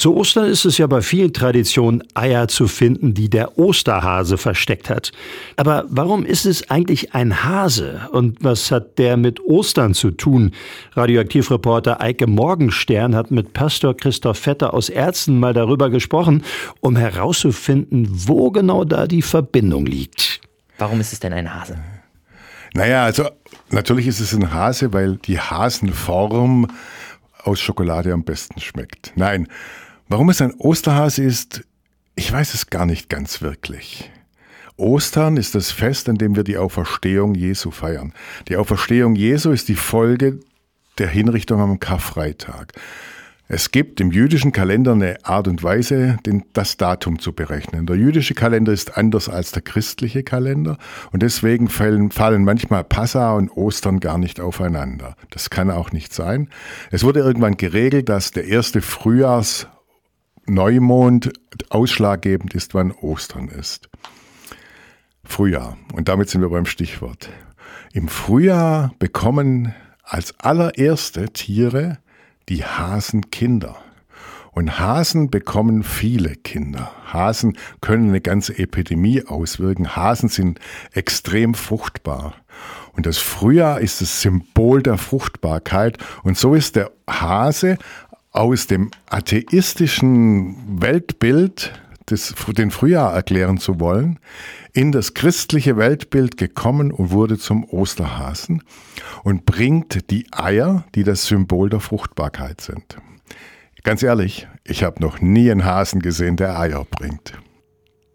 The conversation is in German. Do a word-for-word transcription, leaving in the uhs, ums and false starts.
Zu Ostern ist es ja bei vielen Traditionen, Eier zu finden, die der Osterhase versteckt hat. Aber warum ist es eigentlich ein Hase? Und was hat der mit Ostern zu tun? Radioaktivreporter Eike Morgenstern hat mit Pastor Christoph Vetter aus Erzen mal darüber gesprochen, um herauszufinden, wo genau da die Verbindung liegt. Warum ist es denn ein Hase? Naja, also natürlich ist es ein Hase, weil die Hasenform aus Schokolade am besten schmeckt. Nein, warum es ein Osterhase ist, ich weiß es gar nicht ganz wirklich. Ostern ist das Fest, an dem wir die Auferstehung Jesu feiern. Die Auferstehung Jesu ist die Folge der Hinrichtung am Karfreitag. Es gibt im jüdischen Kalender eine Art und Weise, den, das Datum zu berechnen. Der jüdische Kalender ist anders als der christliche Kalender und deswegen fallen, fallen manchmal Passa und Ostern gar nicht aufeinander. Das kann auch nicht sein. Es wurde irgendwann geregelt, dass der erste Frühjahrsneumond ausschlaggebend ist, wann Ostern ist. Frühjahr. Und damit sind wir beim Stichwort. Im Frühjahr bekommen als allererste Tiere die Hasen Kinder. Und Hasen bekommen viele Kinder. Hasen können eine ganze Epidemie auswirken. Hasen sind extrem fruchtbar. Und das Frühjahr ist das Symbol der Fruchtbarkeit. Und so ist der Hase aus dem atheistischen Weltbild, des, den Frühjahr erklären zu wollen, in das christliche Weltbild gekommen und wurde zum Osterhasen und bringt die Eier, die das Symbol der Fruchtbarkeit sind. Ganz ehrlich, ich habe noch nie einen Hasen gesehen, der Eier bringt.